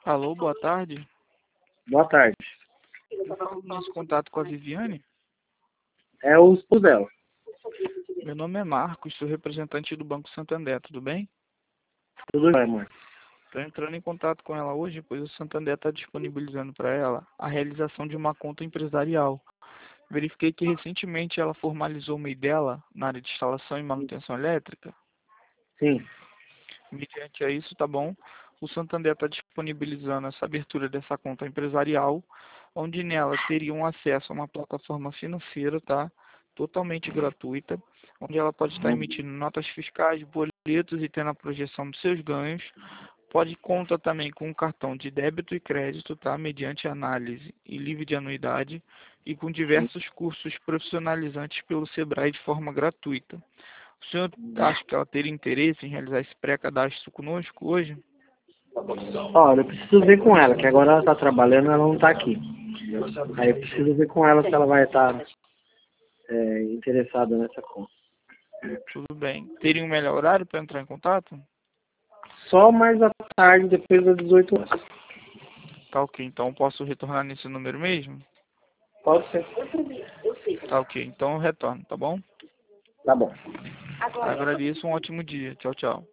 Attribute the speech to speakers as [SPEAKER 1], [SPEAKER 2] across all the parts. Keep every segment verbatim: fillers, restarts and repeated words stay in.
[SPEAKER 1] Alô, boa tarde.
[SPEAKER 2] Boa tarde.
[SPEAKER 1] Eu falo nesse contato com a Viviane.
[SPEAKER 2] É o esposo dela.
[SPEAKER 1] Meu nome é Marcos, sou representante do Banco Santander, tudo bem?
[SPEAKER 2] Tudo bem, amor?
[SPEAKER 1] Estou entrando em contato com ela hoje, pois o Santander está disponibilizando para ela a realização de uma conta empresarial. Verifiquei que recentemente ela formalizou o M E I dela na área de instalação e manutenção elétrica.
[SPEAKER 2] Sim.
[SPEAKER 1] Mediante a isso, tá bom? O Santander está disponibilizando essa abertura dessa conta empresarial, onde nela teriam acesso a uma plataforma financeira, tá? Totalmente gratuita, onde ela pode estar emitindo notas fiscais, boletos e tendo a projeção dos seus ganhos. Pode conta também com um cartão de débito e crédito, tá? Mediante análise e livre de anuidade e com diversos cursos profissionalizantes pelo Sebrae de forma gratuita. O senhor acha que ela teria interesse em realizar esse pré-cadastro conosco hoje?
[SPEAKER 2] Olha, eu preciso ver com ela, que agora ela está trabalhando, ela não está aqui. Aí eu preciso ver com ela se ela vai estar é, interessada nessa conta.
[SPEAKER 1] Tudo bem. Teria um melhor horário para entrar em contato?
[SPEAKER 2] Só mais à tarde, depois das dezoito horas.
[SPEAKER 1] Tá ok, então posso retornar nesse número mesmo?
[SPEAKER 2] Pode ser.
[SPEAKER 1] Tá ok, então eu retorno, tá bom?
[SPEAKER 2] Tá bom.
[SPEAKER 1] Agradeço, um ótimo dia. Tchau, tchau.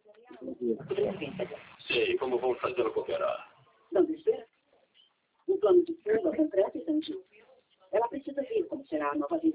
[SPEAKER 3] Sei como vou fazê-lo cooperar.
[SPEAKER 4] Não desespera. Um plano de fuga completa e tangible. Ela precisa ver como será a nova vida.